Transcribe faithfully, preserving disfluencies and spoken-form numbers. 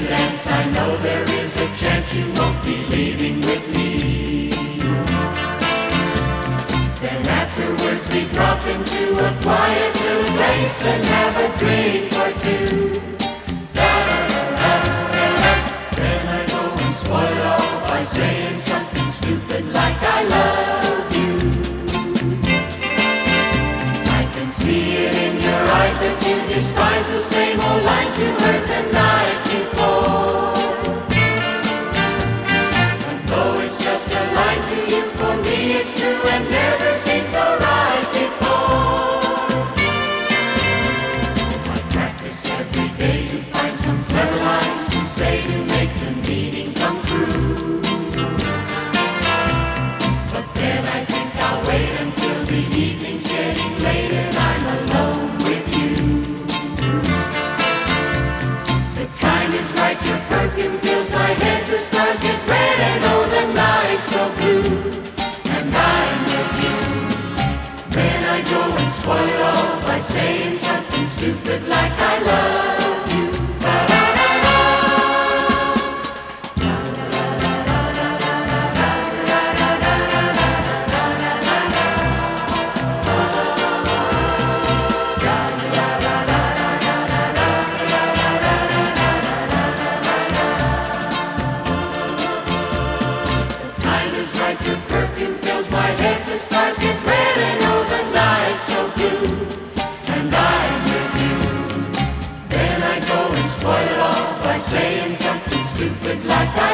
dance, I know there is a chance you won't be leaving with me. Then afterwards we drop into a quiet little place and have a drink or two. Then I go and spoil it all by saying something stupid like I love you. I can see it in your eyes that you despise the same old line you heard the night before. And though it's just a line to you, for me it's true and never seemed so right before. I practice every day to find some clever lines to say to make the meaning come through. But then I think I'll wait until the evening's getting late and I'm alone with you. The time is right, your perfume fills my head, the stars get red and oh the night's so blue. And I'm with you. Then I go and spoil it all by saying something stupid like I love you. Your perfume fills my head, the stars get red and oh the night's so blue. And I'm with you. Then I go and spoil it all by saying something stupid like I